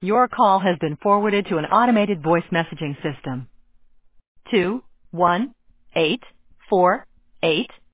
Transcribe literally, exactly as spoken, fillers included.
Your call has been forwarded to an automated voice messaging system. Two one eight four eight